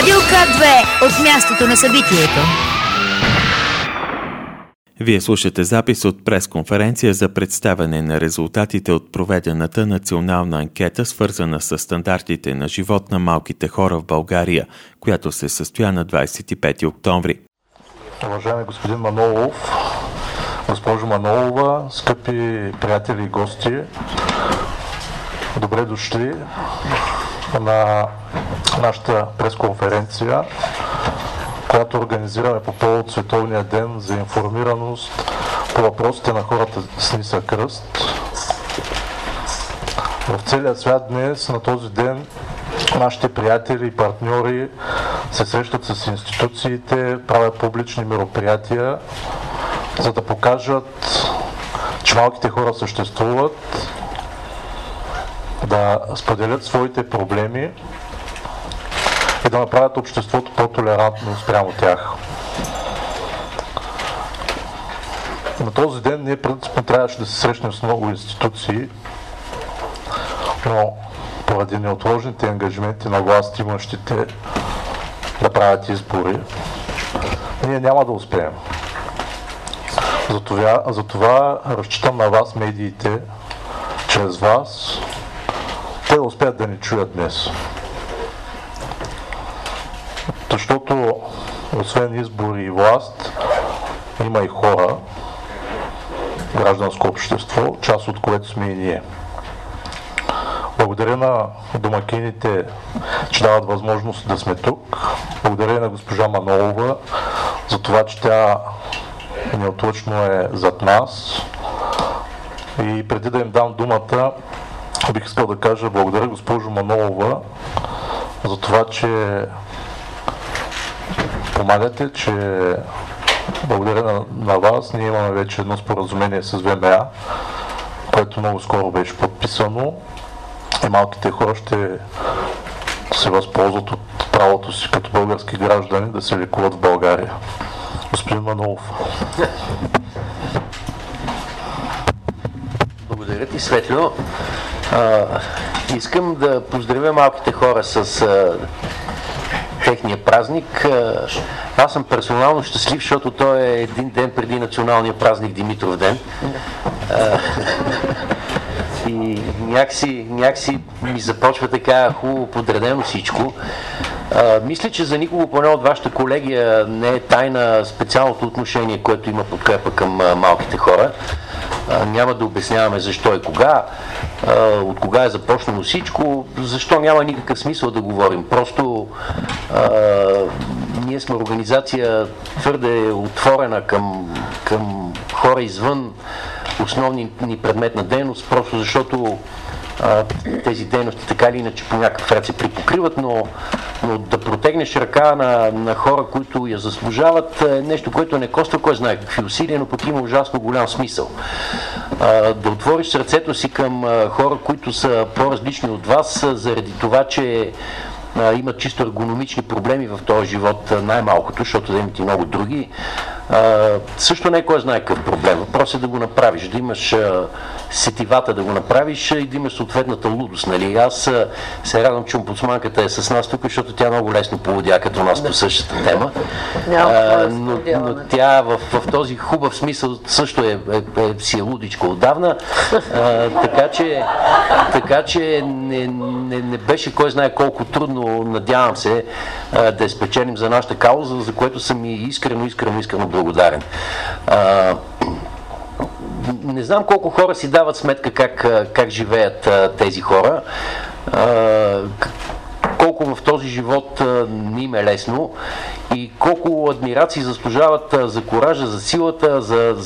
Радио К2 от мястото на събитието. Вие слушате запис от пресконференция за представяне на резултатите от проведената национална анкета, свързана с стандартите на живот на малките хора в България, която се състоя на 25 октомври. Уважаеми господин Манолов, госпожо Манолова, скъпи приятели и гости, добре дошли на нашата пресконференция, която организираме по повод Световния ден за информираност по въпросите на хората с нисък ръст. В целия свят днес, на този ден, нашите приятели и партньори се срещат с институциите, правят публични мероприятия, за да покажат, че малките хора съществуват, да споделят своите проблеми и да направят обществото по-толерантно спрямо тях. На този ден ние принципно трябваше да се срещнем с много институции, но поради неотложните ангажименти на власт имащите да правят избори, ние няма да успеем. Затова разчитам на вас, медиите, чрез вас, те да успеят да ни чуят днес. Защото освен избори и власт, има и хора, гражданско общество, част от което сме и ние. Благодаря на домакините, че дават възможност да сме тук. Благодаря на госпожа Манолова за това, че тя неотлъчно е зад нас. И преди да им дам думата, бих искал да кажа благодаря, госпожо Манолова, за това, че помагате, че благодаря на вас. Ние имаме вече едно споразумение с ВМА, което много скоро беше подписано и малките хора ще се възползват от правото си като български граждани да се лекуват в България. Господин Манолов. Благодаря ти, Светло. Искам да поздравя малките хора с техния празник. Аз съм персонално щастлив, защото той е един ден преди националния празник Димитров ден. И някакси ми започва така хубаво подредено всичко. Мисля, че за никого, поне от вашата колегия, не е тайна специалното отношение, което има подкрепа към малките хора. Няма да обясняваме защо и кога, от кога е започнало всичко, защо няма никакъв смисъл да говорим. Просто ние сме организация твърде отворена към хора извън основни ни предмет на дейност, просто защото тези дейности така или иначе по някакъв ред се припокриват, но да протегнеш ръка на хора, които я заслужават, е нещо, което не коства кой знае какви усилия, но пък има ужасно голям смисъл. Да отвориш сърцето си към хора, които са по-различни от вас, заради това, че имат чисто ергономични проблеми в този живот, най-малкото, защото да имат и много други. Също не е кой знае какъв проблем. Въпрос е да го направиш, да имаш сетивата да го направиш и да имаш съответната лудост. Нали? Аз се радвам, че омбудсманката е с нас тук, защото тя много лесно поводя като нас по същата тема. Но тя в този хубав смисъл също си е лудичка отдавна. Така че не беше кой знае колко трудно, надявам се, да я спечелим за нашата кауза, за което съм и искрено благодарен. Не знам колко хора си дават сметка как живеят тези хора, колко в този живот не им е лесно и колко адмирации заслужават за коража, за силата,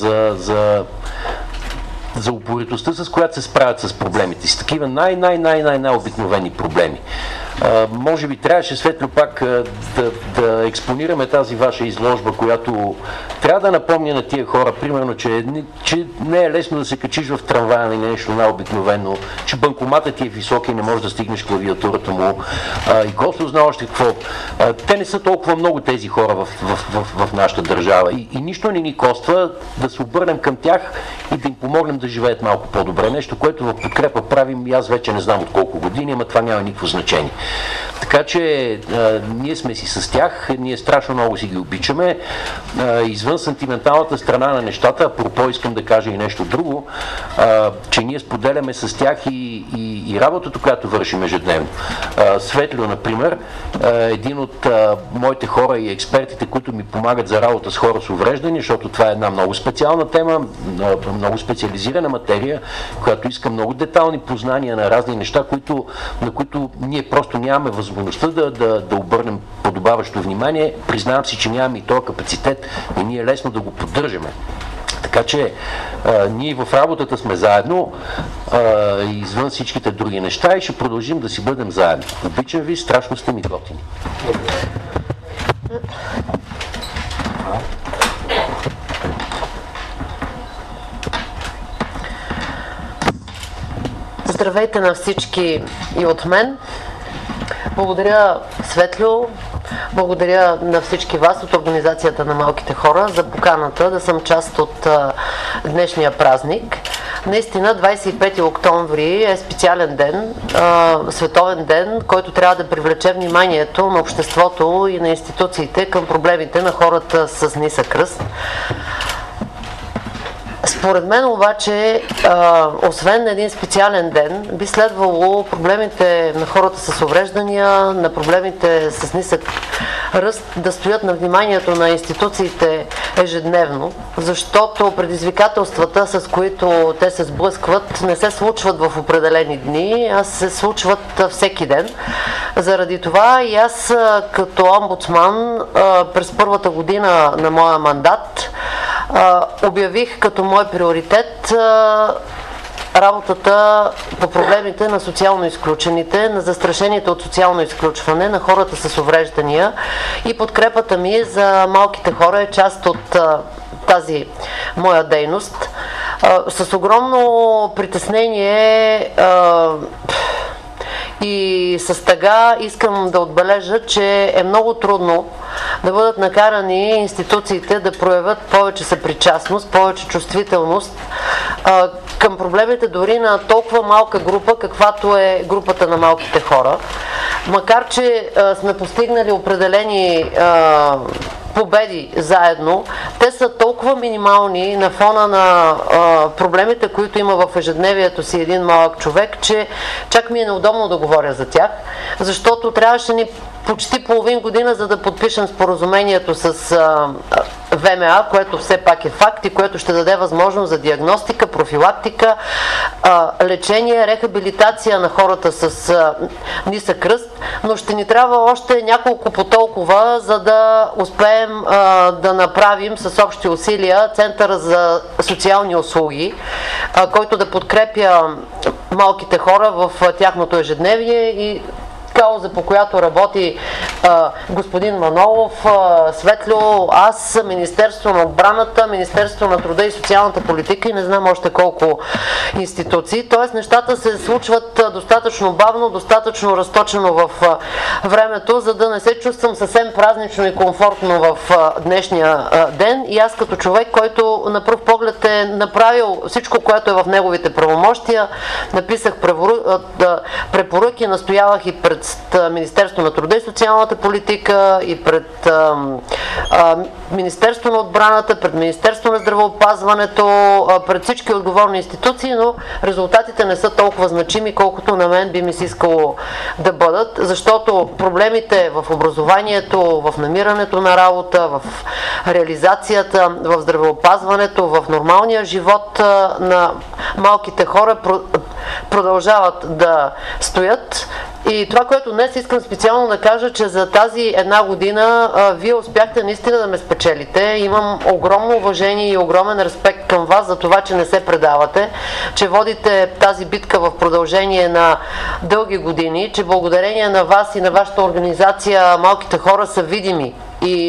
за упоритостта, с която се справят с проблемите си. Такива най-обикновени проблеми. Може би трябваше, Светло, пак да експонираме тази ваша изложба, която трябва да напомня на тия хора, примерно, че не е лесно да се качиш в трамвая или нещо най-обикновено, че банкоматът ти е висок и не можеш да стигнеш клавиатурата му. И Господ знае още какво. Те не са толкова много тези хора в нашата държава. И нищо не ни коства да се обърнем към тях и да им помогнем да живеят малко по-добре. Нещо, което в подкрепа правим и аз вече не знам от колко години, ама това няма никакво значение. Така че ние сме си с тях, ние страшно много си ги обичаме. Извън сантименталната страна на нещата, апропо искам да кажа и нещо друго, че ние споделяме с тях и работата, която вършим ежедневно. Светлио, например, един от моите хора и експертите, които ми помагат за работа с хора с увреждания, защото това е една много специална тема, много специализирана материя, която иска много детални познания на разни неща, на които ние просто нямаме възможността да обърнем подобаващо внимание. Признавам си, че нямаме и този капацитет, и ни е лесно да го поддържаме. Така че ние в работата сме заедно, извън всичките други неща, и ще продължим да си бъдем заедно. Обичам ви, страшно сте ми готини. Здравейте на всички и от мен. Благодаря, Светлио, благодаря на всички вас от Организацията на малките хора за поканата да съм част от днешния празник. Наистина 25 октомври е специален ден, световен ден, който трябва да привлече вниманието на обществото и на институциите към проблемите на хората с нисък ръст. Според мен обаче, освен един специален ден, би следвало проблемите на хората с увреждания, на проблемите с нисък ръст да стоят на вниманието на институциите ежедневно, защото предизвикателствата, с които те се сблъскват, не се случват в определени дни, а се случват всеки ден. Заради това и аз като омбудсман през първата година на моя мандат обявих като мой приоритет работата по проблемите на социално изключените, на застрашените от социално изключване, на хората с увреждания, и подкрепата ми за малките хора е част от тази моя дейност. С огромно притеснение и с тъга искам да отбележа, че е много трудно да бъдат накарани институциите да проявят повече съпричастност, повече чувствителност към проблемите дори на толкова малка група, каквато е групата на малките хора. Макар че сме постигнали определени победи заедно, те са толкова минимални на фона на проблемите, които има в ежедневието си един малък човек, че чак ми е неудобно да говоря за тях, защото трябваше ни почти половин година, за да подпишем споразумението с ВМА, което все пак е факт и което ще даде възможност за диагностика, профилактика, лечение, рехабилитация на хората с нисък ръст, но ще ни трябва още няколко по толкова, за да успеем да направим с общи усилия Центъра за социални услуги, който да подкрепя малките хора в тяхното ежедневие, и кауза, по която работи господин Манолов, Светлио, аз, Министерство на отбраната, Министерство на труда и социалната политика и не знам още колко институции. Тоест нещата се случват достатъчно бавно, достатъчно разточено в времето, за да не се чувствам съвсем празнично и комфортно в днешния ден. И аз като човек, който на пръв поглед е направил всичко, което е в неговите правомощия, написах препоръки, настоявах и пред Министерство на труда и социалната политика, и пред Министерство на отбраната, пред Министерство на здравеопазването, пред всички отговорни институции, но резултатите не са толкова значими, колкото на мен би ми се искало да бъдат, защото проблемите в образованието, в намирането на работа, в реализацията, в здравеопазването, в нормалния живот на малките хора продължават да стоят. И това, което днес искам специално да кажа, че за тази една година вие успяхте наистина да ме спечелите. Имам огромно уважение и огромен респект към вас за това, че не се предавате, че водите тази битка в продължение на дълги години, че благодарение на вас и на вашата организация малките хора са видими и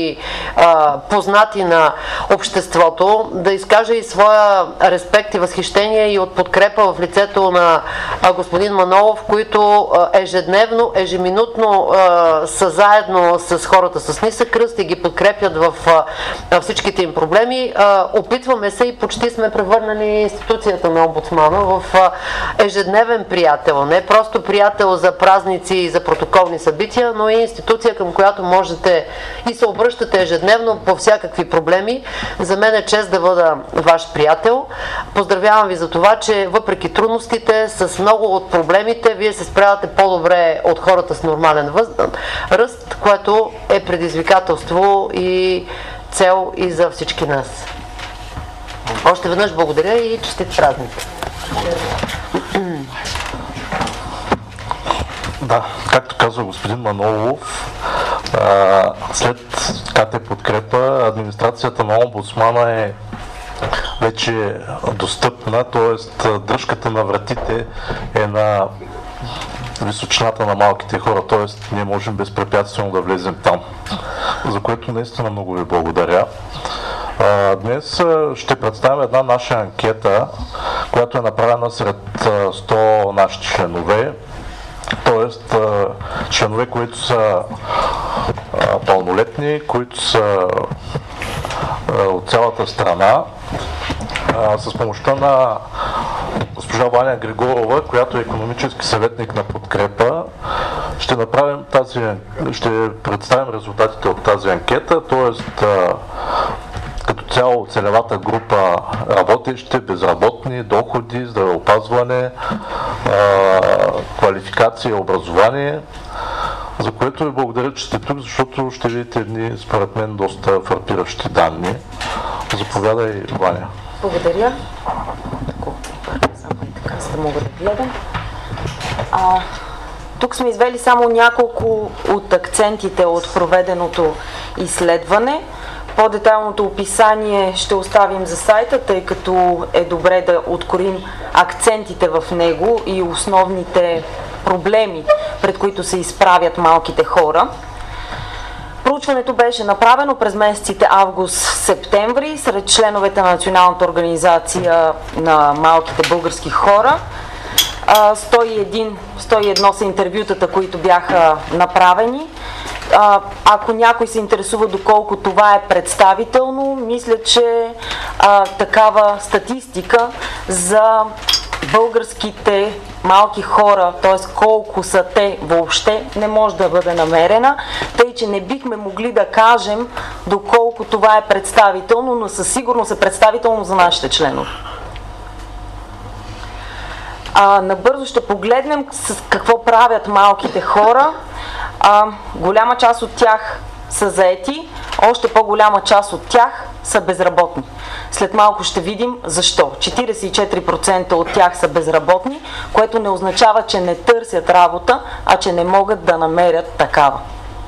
познати на обществото, да изкажа и своя респект и възхищение и от подкрепа в лицето на господин Манолов, които ежедневно, ежеминутно са заедно с хората с нисък ръст и ги подкрепят в всичките им проблеми. Опитваме се и почти сме превърнали институцията на омбудсмана в ежедневен приятел. Не просто приятел за празници и за протоколни събития, но и институция, към която можете и се обръщате ежедневно по всякакви проблеми. За мен е чест да бъда ваш приятел. Поздравявам ви за това, че въпреки трудностите, с много от проблемите, вие се справяте по-добре от хората с нормален ръст, което е предизвикателство и цел и за всички нас. Още веднъж благодаря и честит празник! Да, както казва господин Манолов, след КТ подкрепа, администрацията на омбудсмана е вече достъпна, т.е. дръжката на вратите е на височината на малките хора, т.е. ние можем безпрепятствено да влезем там, за което наистина много ви благодаря. Днес ще представим една наша анкета, която е направена сред 100 наши членове, т.е. членове, които са пълнолетни, които са от цялата страна, с помощта на госпожа Ваня Григорова, която е икономически съветник на подкрепа, ще представим резултатите от тази анкета, т.е. като цяло целевата група работещи, безработни, доходи, здравеопазване, квалификация и образование, за което ви благодаря, че сте тук, защото ще видите едни, според мен, доста фрапиращи данни. Заповядай, Ваня. Благодаря. Само и така, за да мога да гледам. Тук сме извели само няколко от акцентите от проведеното изследване. По-детайлното описание ще оставим за сайта, тъй като е добре да откроим акцентите в него и основните проблеми, пред които се изправят малките хора. Проучването беше направено през месеците август-септември сред членовете на Националната организация на малките български хора. 101 са интервютата, които бяха направени. Ако някой се интересува доколко това е представително, мисля, че такава статистика за българските малки хора, т.е. колко са те въобще, не може да бъде намерена, тъй че не бихме могли да кажем доколко това е представително, но със сигурност е представително за нашите членове. Набързо ще погледнем с какво правят малките хора. Голяма част от тях са заети, още по-голяма част от тях са безработни. След малко ще видим защо. 44% от тях са безработни, което не означава, че не търсят работа, а че не могат да намерят такава.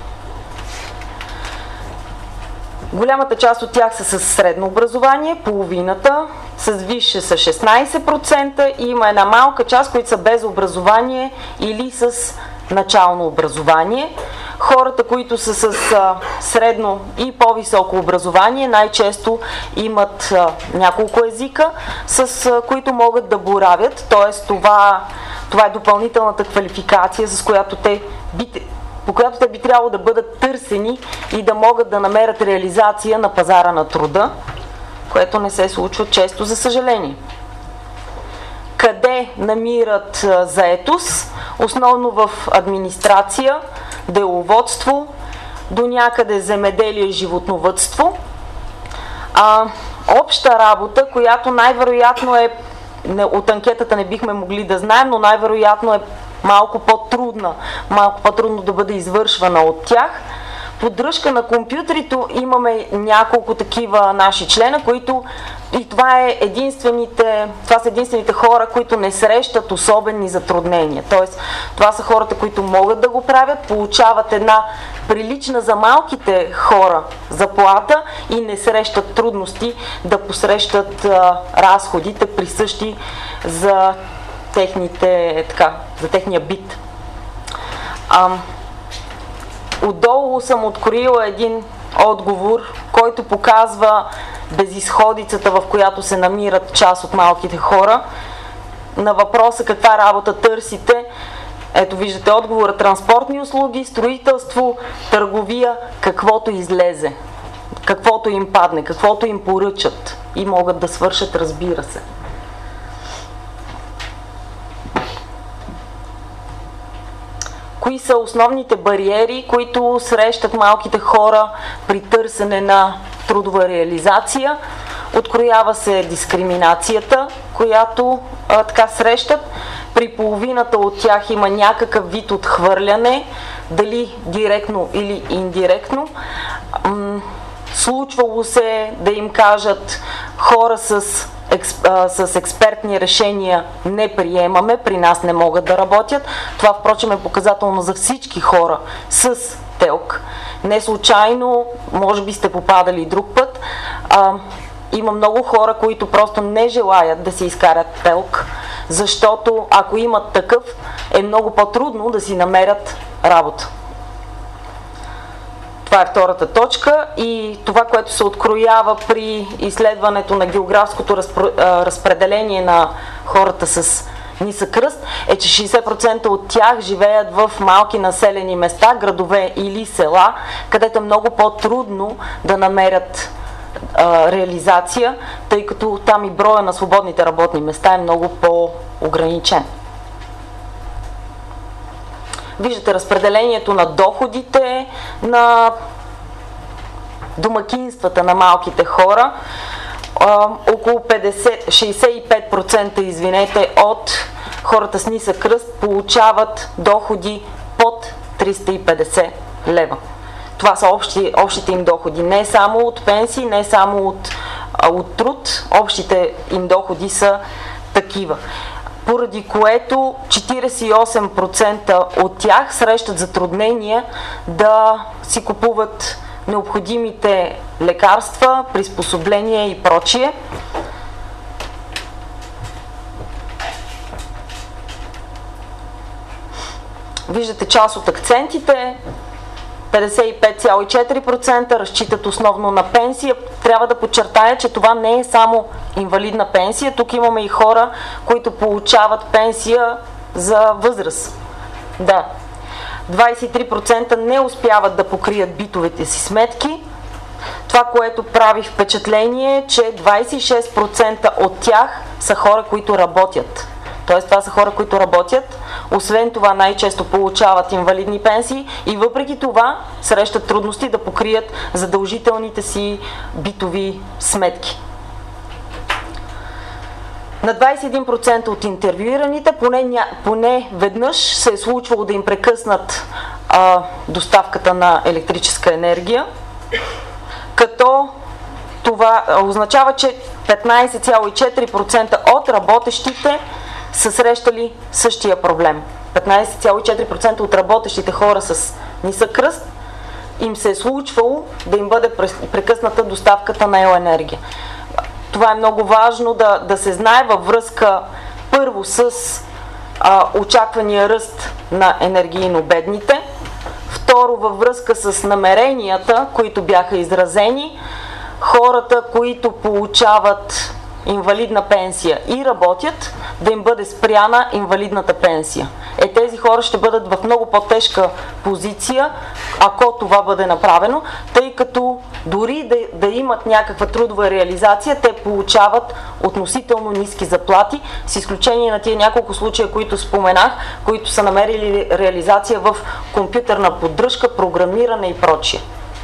Голямата част от тях са с средно образование, половината с висше са 16% и има една малка част, които са без образование или с начално образование. Хората, които са с средно и по-високо образование, най-често имат няколко езика, с които могат да боравят, т.е. това е допълнителната квалификация, по която те би трябвало да бъдат търсени и да могат да намерят реализация на пазара на труда, което не се случва често, за съжаление. Къде намират заетост? Основно в администрация, деловодство, до някъде земеделие и животновъдство. Обща работа, която най-вероятно е, от анкетата не бихме могли да знаем, но най-вероятно е малко по-трудно да бъде извършвана от тях. Поддръжка на компютрите имаме няколко такива наши члена, които и това са единствените хора, които не срещат особени затруднения. Тоест, това са хората, които могат да го правят, получават една прилична за малките хора заплата и не срещат трудности да посрещат разходите, присъщи за техния бит. Отдолу съм откроила един отговор, който показва безизходицата, в която се намират част от малките хора. На въпроса каква работа търсите, ето виждате отговора: транспортни услуги, строителство, търговия, каквото излезе, каквото им падне, каквото им поръчат и могат да свършат, разбира се. Кои са основните бариери, които срещат малките хора при търсене на трудова реализация? Откроява се дискриминацията, която така срещат. При половината от тях има някакъв вид отхвърляне, дали директно или индиректно. Случвало се да им кажат: хора с експертни решения не приемаме, при нас не могат да работят. Това впрочем е показателно за всички хора с ТЕЛК. Не случайно, може би сте попадали друг път, има много хора, които просто не желаят да си изкарат ТЕЛК, защото ако имат такъв, е много по-трудно да си намерят работа. Това е втората точка и това, което се откроява при изследването на географското разпределение на хората с нисък ръст, е, че 60% от тях живеят в малки населени места, градове или села, където е много по-трудно да намерят реализация, тъй като там и броя на свободните работни места е много по-ограничен. Виждате разпределението на доходите на домакинствата на малките хора. Около 65% от хората с нисък ръст получават доходи под 350 лева. Това са общите им доходи. Не само от пенсии, не само от труд. Общите им доходи са такива. Поради което 48% от тях срещат затруднения да си купуват необходимите лекарства, приспособления и прочие. Виждате част от акцентите. 55,4% разчитат основно на пенсия. Трябва да подчертая, че това не е само инвалидна пенсия. Тук имаме и хора, които получават пенсия за възраст. Да. 23% не успяват да покрият битовите си сметки. Това, което прави впечатление, е, че 26% от тях са хора, които работят. Тоест това са хора, които работят. Освен това най-често получават инвалидни пенсии и въпреки това срещат трудности да покрият задължителните си битови сметки. На 21% от интервюираните поне веднъж се е случвало да им прекъснат доставката на електрическа енергия, като това означава, че 15,4% от работещите са срещали същия проблем. 15,4% от работещите хора с нисък ръст им се е случвало да им бъде прекъсната доставката на електроенергия. Това е много важно да се знае във връзка първо с очаквания ръст на енергийно бедните, второ във връзка с намеренията, които бяха изразени, хората, които получават инвалидна пенсия и работят, да им бъде спряна инвалидната пенсия. Тези хора ще бъдат в много по-тежка позиция, ако това бъде направено, тъй като дори да имат някаква трудова реализация, те получават относително ниски заплати, с изключение на тия няколко случая, които споменах, които са намерили реализация в компютърна поддръжка, програмиране и прочие.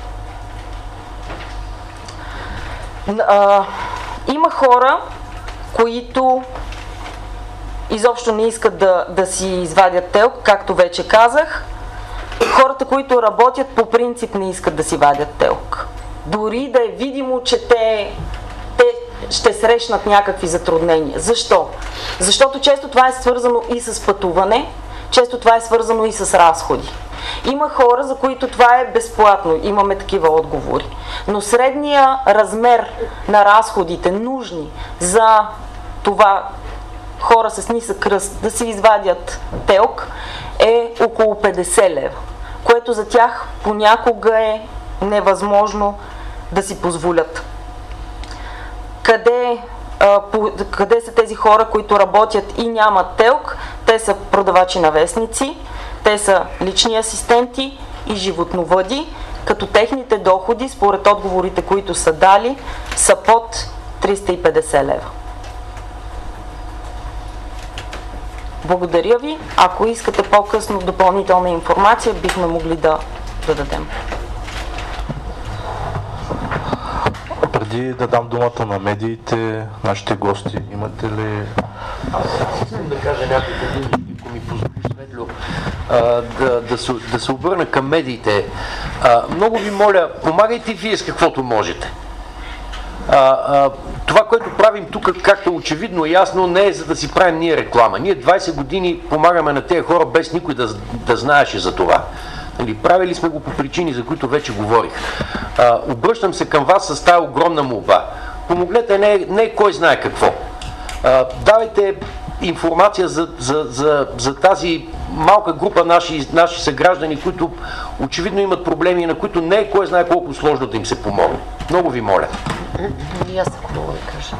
Има хора, които изобщо не искат да си извадят ТЕЛК, както вече казах. Хората, които работят, по принцип не искат да си вадят ТЕЛК. Дори да е видимо, че те ще срещнат някакви затруднения. Защо? Защото често това е свързано и с пътуване, често това е свързано и с разходи. Има хора, за които това е безплатно, имаме такива отговори. Но средния размер на разходите, нужни за това хора с нисък ръст да си извадят ТЕЛК, е около 50 лева, което за тях понякога е невъзможно да си позволят. Къде са тези хора, които работят и нямат ТЕЛК? Те са продавачи на вестници, те са лични асистенти и животновъди, като техните доходи, според отговорите, които са дали, са под 350 лева. Благодаря ви. Ако искате по-късно допълнителна информация, бихме могли да дадем. Преди да дам думата на медиите, нашите гости, имате ли... Аз искам да кажа няколко думи, ако ми позволиш, Светло, да се обърна към медиите. Много ви моля, помагайте вие с каквото можете. Това, което правим тук, както очевидно и ясно, не е за да си правим ние реклама. Ние 20 години помагаме на тези хора, без никой да знаеше за това. Правили сме го по причини, за които вече говорих. Обръщам се към вас с тази огромна молба. Помогнете, не кой знае какво. Давайте информация за тази малка група наши съграждани, които очевидно имат проблеми и на които не е кой знае колко сложно да им се помогне. Много ви моля. И аз ако мога да кажа.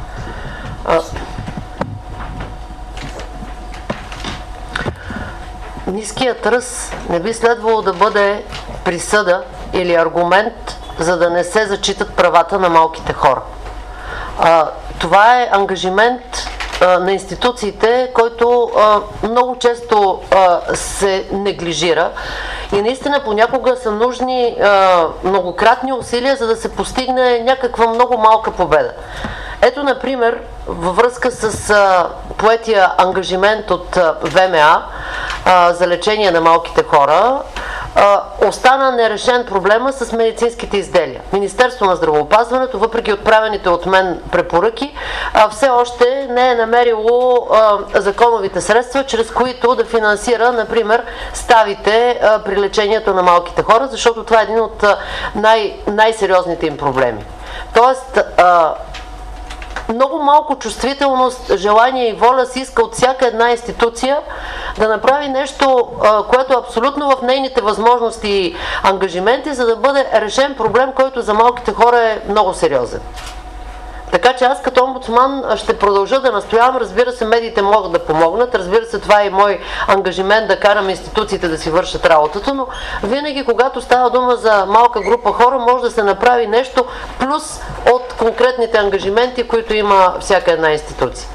Ниският ръст не би следвало да бъде присъда или аргумент, за да не се зачитат правата на малките хора. Това е ангажимент на институциите, който много често се неглижира и наистина понякога са нужни многократни усилия, за да се постигне някаква много малка победа. Ето, например, във връзка с поетия ангажимент от ВМА за лечение на малките хора, остана нерешен проблема с медицинските изделия. Министерство на здравеопазването, въпреки отправените от мен препоръки, все още не е намерило законовите средства, чрез които да финансира, например, ставите при лечението на малките хора, защото това е един от най-сериозните им проблеми. Тоест, много малко чувствителност, желание и воля се иска от всяка една институция да направи нещо, което е абсолютно в нейните възможности и ангажименти, за да бъде решен проблем, който за малките хора е много сериозен. Така че аз като омбудсман ще продължа да настоявам. Разбира се, медиите могат да помогнат. Разбира се, това е и мой ангажимент да карам институциите да си вършат работата, но винаги, когато става дума за малка група хора, може да се направи нещо плюс от конкретните ангажименти, които има всяка една институция.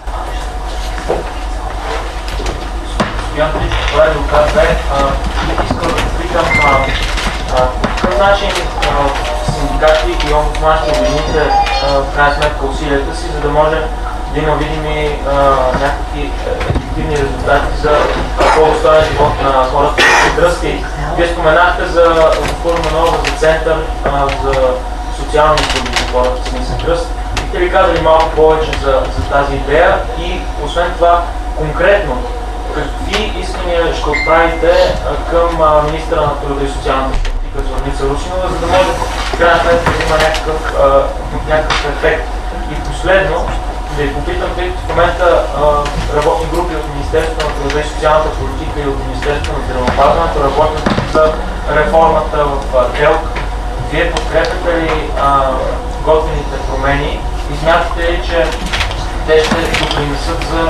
Това е доказа. Искам да попитам към начин синдикати и омбудсман ще обедините в крайна сметка усилията си, за да може да има видими някакви ефективни резултати за по-достоен живот на хората с тръсти. Вие споменахте за госпожа Манолова за център за социални услуги за хората с нисък ръст. Бихте ли казали малко повече за тази идея и освен това конкретно какви искания ще отправите към министъра на труда и социалната политика Зорница Русинова, за да може в крайна сметка да има някакъв ефект? И последно, да ви попитам, тъй като в момента работни групи от Министерството на труда и социалната политика и от Министерството на здравеопазването работят за реформата в ТЕЛК. Вие подкрепяте ли готвените промени и смятате ли, че те ще допринесат за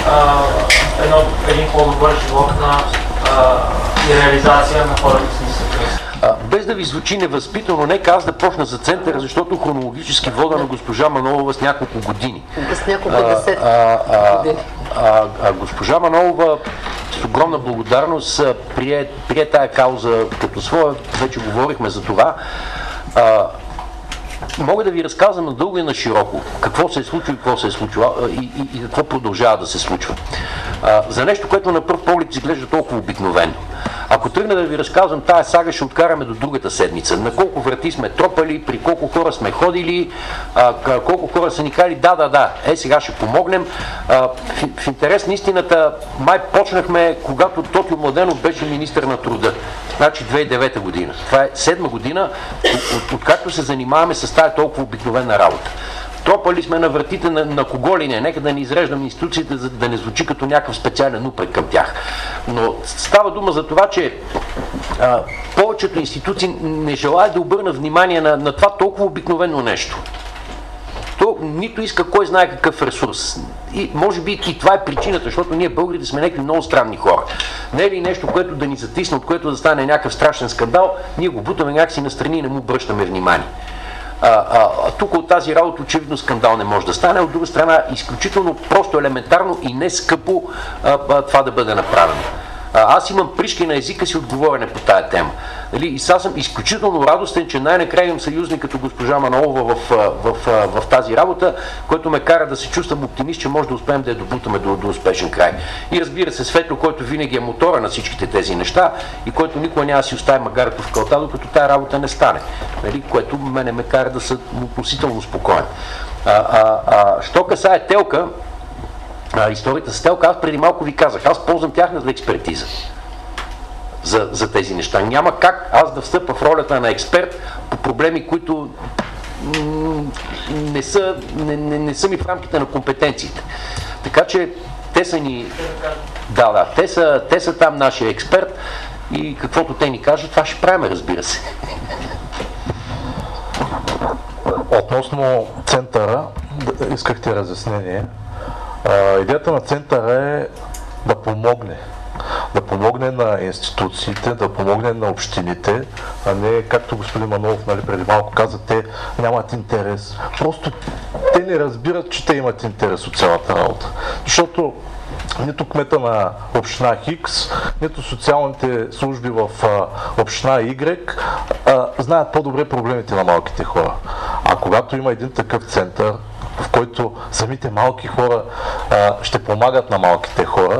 един по-добър живот и реализация на хората с нисък ръст? Без да ви звучи невъзпитано, нека аз да почна за центъра, защото хронологически вода на госпожа Манолова с няколко години. С няколко десетки години. Госпожа Манолова с огромна благодарност прие тая кауза като своя, вече говорихме за това. Мога да ви разказвам надълго и на широко какво се е случило и какво се е случило и какво продължава да се случва. За нещо, което на пръв поглед изглежда толкова обикновено. Ако тръгна да ви разказвам тая сага, ще откараме до другата седмица. На колко врати сме тропали, при колко хора сме ходили, колко хора са ни казали да, сега ще помогнем. В интерес на истината, май почнахме, когато Тотю Младенов беше министър на труда. Значи 2009 година. Това е 7 година, откакто се занимаваме с тая толкова обикновена работа. Тропали сме на вратите на кого ли не, нека да не изреждам институциите, за да не звучи като някакъв специален упрек към тях. Но става дума за това, че повечето институции не желаят да обърнат внимание на това толкова обикновено нещо. То нито иска кой знае какъв ресурс. И може би и това е причината, защото ние българите сме някакви много странни хора. Не е ли нещо, което да ни затисне, от което да стане някакъв страшен скандал, ние го бутаме някакси настрани и не му обръщаме внимание. Тук от тази работа очевидно скандал не може да стане, от друга страна изключително просто, елементарно и не скъпо това да бъде направено. Аз имам пришки на езика си от говорене по тая тема. И сега съм изключително радостен, че най-накрая имам съюзник като госпожа Манолова в тази работа, което ме кара да се чувствам оптимист, че може да успеем да я добутаме до успешен край. И разбира се, Светло, който винаги е мотора на всичките тези неща и който никога няма да си остави магарето в калта, докато тая работа не стане. Което мене ме кара да съм относително спокоен. Що касае Телка, историята с Телка, аз преди малко ви казах, аз ползвам тяхната експертиза за тези неща. Няма как аз да встъпя в ролята на експерт по проблеми, които не са ми в рамките на компетенциите. Така че те са ни... Да, те са там нашия експерт и каквото те ни кажат, това ще правим, разбира се. Относно центъра, искахте разяснение. Идеята на центъра е да помогне на институциите, да помогне на общините, а не, както господин Манолов преди малко каза, те нямат интерес. Просто те не разбират, че те имат интерес от цялата работа. Защото нито кмета на община Хикс, нито социалните служби в община Y знаят по-добре проблемите на малките хора. А когато има един такъв център, в който самите малки хора ще помагат на малките хора,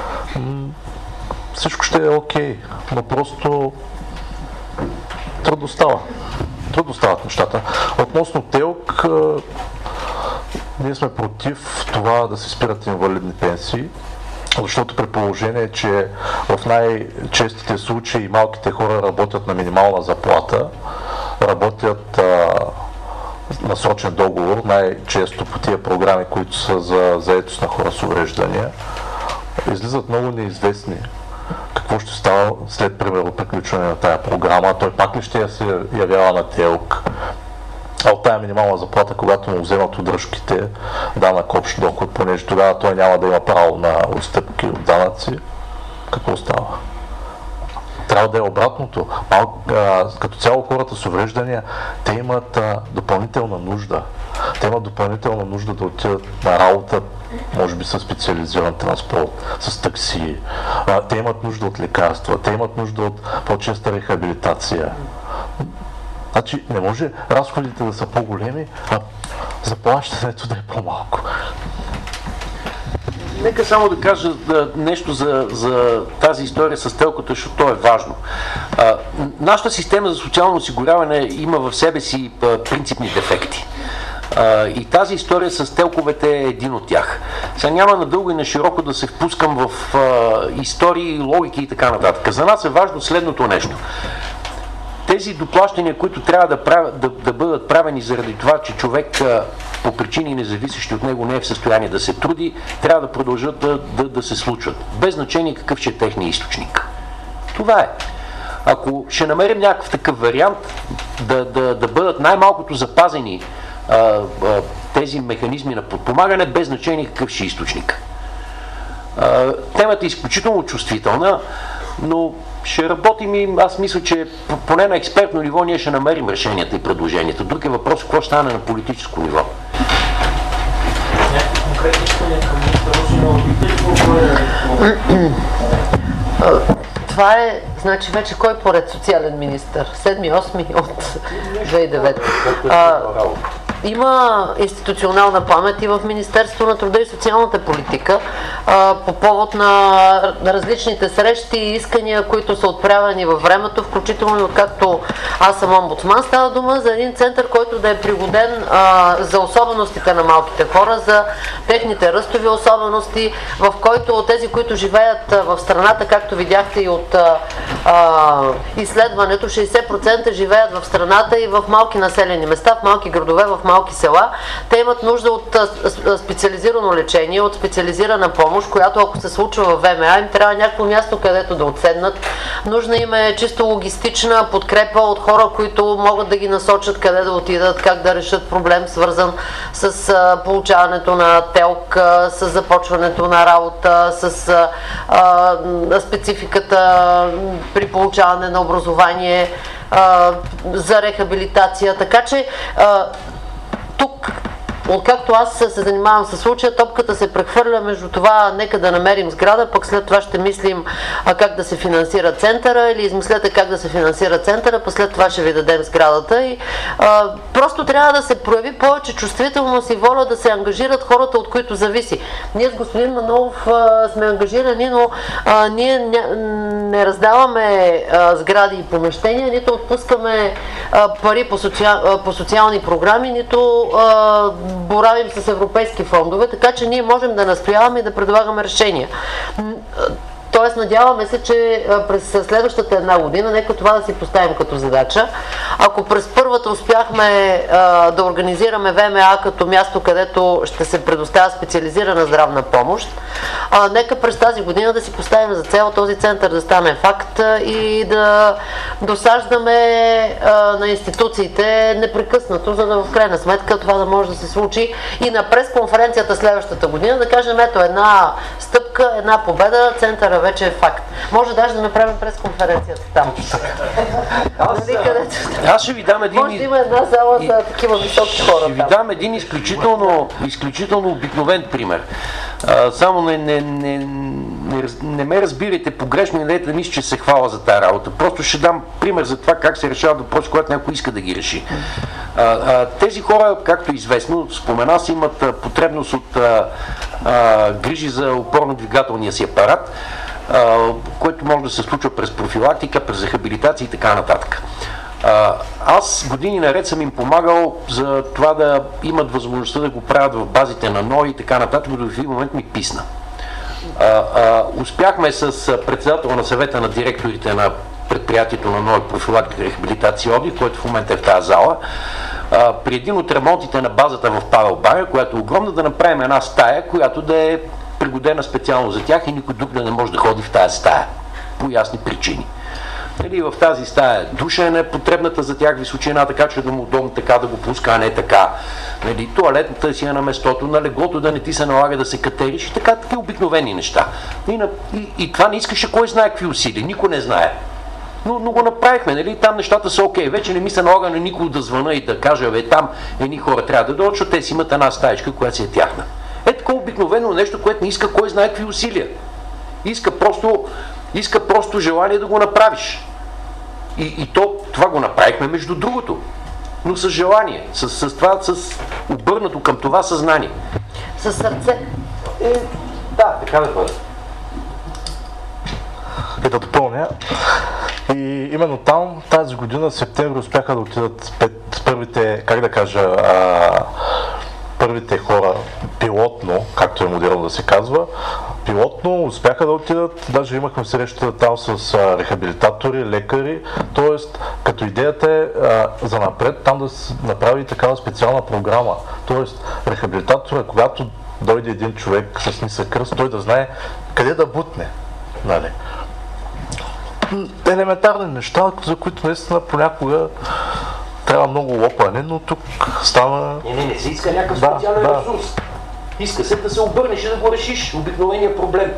всичко ще е окей, но просто трудно стават нещата. Относно ТЕЛК, ние сме против това да се спират инвалидни пенсии, защото при положение, че в най-честите случаи малките хора работят на минимална заплата, работят на срочен договор, най-често по тия програми, които са за заетост на хора с увреждания, излизат много неизвестни. Какво ще става след, примерно, приключване на тая програма? Той пак ли ще се явява на ТЕЛК? А от тая минимална заплата, когато му вземат удръжките, данък общ доход, понеже тогава той няма да има право на отстъпки от данъци, какво става? Трябва да е обратното. Като цяло хората с увреждания, те имат допълнителна нужда. Те имат допълнителна нужда да отидат на работа, може би със специализиран транспорт, с такси. Те имат нужда от лекарства, те имат нужда от по-честа рехабилитация. Значи не може разходите да са по-големи, а заплащането да е по-малко. Нека само да кажа нещо за тази история с телката, защото то е важно. Нашата система за социално осигуряване има в себе си принципни дефекти. И тази история с телковете е един от тях. Сега няма надълго и на широко да се впускам в истории, логики и така нататък. За нас е важно следното нещо. Тези доплащания, които трябва да бъдат правени заради това, че човек по причини независещи от него не е в състояние да се труди, трябва да продължат да се случват. Без значение какъв ще е техния източник. Това е. Ако ще намерим някакъв такъв вариант да бъдат най-малкото запазени тези механизми на подпомагане, без значение какъв ще е източник. Темата е изключително чувствителна, но ще работим и аз мисля, че поне на експертно ниво ние ще намерим решенията и предложенията. Друг е въпрос, какво ще стане на политическо ниво. Някакви конкретни искания към министър Русинова, Това е, значи вече кой поред социален министър? 7-8 от 2009. Има институционална памет и в Министерството на труда и социалната политика по повод на различните срещи и искания, които са отправени във времето, включително и откакто аз съм омбудсман. Става дума за един център, който да е пригоден за особеностите на малките хора, за техните ръстови особености, в който тези, които живеят в страната, както видяхте и от изследването, 60% живеят в страната и в малки населени места, в малки градове, в малки села, те имат нужда от специализирано лечение, от специализирана помощ, която ако се случва в ВМА, им трябва някакво място, където да отседнат. Нужна им е чисто логистична подкрепа от хора, които могат да ги насочат къде да отидат, как да решат проблем, свързан с получаването на ТЕЛК, с започването на работа, с спецификата при получаване на образование, за рехабилитация. Така че тук, откакто аз се занимавам с случая, топката се прехвърля между това, нека да намерим сграда, пък след това ще мислим как да се финансира центъра, или измислете как да се финансира центъра, пък след това ще ви дадем сградата. И просто трябва да се прояви повече чувствителност и воля да се ангажират хората, от които зависи. Ние с господин Манолов сме ангажирани, но ние не раздаваме сгради и помещения, нито отпускаме пари по социални програми, нито боравим с европейски фондове, така че ние можем да настояваме и да предлагаме решения. Тоест, надяваме се, че през следващата една година, нека това да си поставим като задача. Ако през първата успяхме да организираме ВМА като място, където ще се предоставя специализирана здравна помощ, нека през тази година да си поставим за цел този център да стане факт и да досаждаме на институциите непрекъснато, за да в крайна сметка това да може да се случи и на пресконференцията следващата година да кажем, ето една стъпка, една победа, центъра вече е факт. Може даже да направим пресконференцията там. Аз ще ви дам един... Може да има една зала за такива високи хора. Ще ви дам един изключително обикновен пример. Само не ме разбирайте погрешно и не да мисля, че се хвала за тази работа. Просто ще дам пример за това как се решава въпрос, когато някой иска да ги реши. Тези хора, както е известно, спомена си, имат потребност от грижи за опорно-двигателния си апарат, което може да се случва през профилактика, през рехабилитация и така нататък. Аз години наред съм им помагал за това да имат възможността да го правят в базите на НОИ и така нататък, но в един момент ми писна. Успяхме с председател на съвета на директорите на предприятието на НОИ профилактика, рехабилитация и отдих, който в момента е в тази зала, при един от ремонтите на базата в Павел Баня, която е огромна, да направим една стая, която да е пригодена специално за тях и никой друг да не може да ходи в тази стая, по ясни причини. В тази стая душа е непотребната за тях височина, така че да му удобно така да го пуска, а не така. Тоалетната си е на местото, на леглото да не ти се налага да се катериш и така, такива обикновени неща. И това не искаше кой знае какви усилия, никой не знае. Но го направихме, там нещата са окей. Вече не ми се налага на никого да звъна и да кажа, там едни хора трябва да дойдат, защото те си имат една стаечка, която си е тяхна. Такова обикновено нещо, което не иска кой знае какви усилия. Иска просто желание да го направиш. И това го направихме между другото, но с желание, с обърнато към това съзнание. С сърце. Да, така да бъде. И да допълня. И именно там тази година, в септември, успяха да отидат първите, първите хора пилотно, както е модерно да се казва, пилотно успяха да отидат, даже имахме среща там с рехабилитатори, лекари, т.е. като идеята е за напред там да се направи такава специална програма, т.е. рехабилитатора, когато дойде един човек с нисък кръст, той да знае къде да бутне. Нали? Елементарни неща, за които наистина понякога трябва много лопане, но тук става... Не се иска някакъв специален ресурс. Иска се да се обърнеш и да го решиш. Обикновения проблем.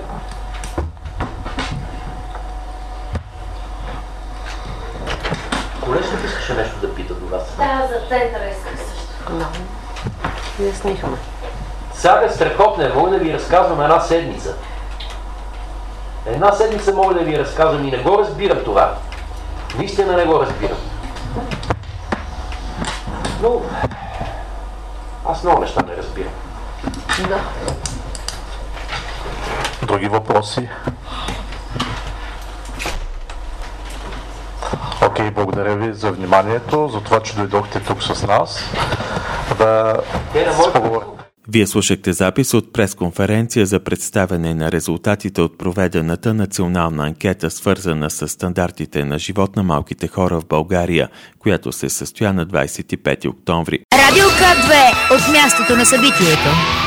Колежката искаше нещо да пита до вас. Да, за центъра исках също. Яснихме. Сага страхотна, мога да ви разказвам една седмица. Една седмица мога да ви разказвам и не го разбирам това. Наистина не го разбирам. Но аз много неща не разбирам. Да. Други въпроси? Окей, благодаря ви за вниманието, за това, че дойдохте тук с нас. Да се поговорим. Вие слушахте запис от пресконференция за представяне на резултатите от проведената национална анкета, свързана с стандартите на живот на малките хора в България, която се състоя на 25 октомври. Радио К2 от мястото на събитието.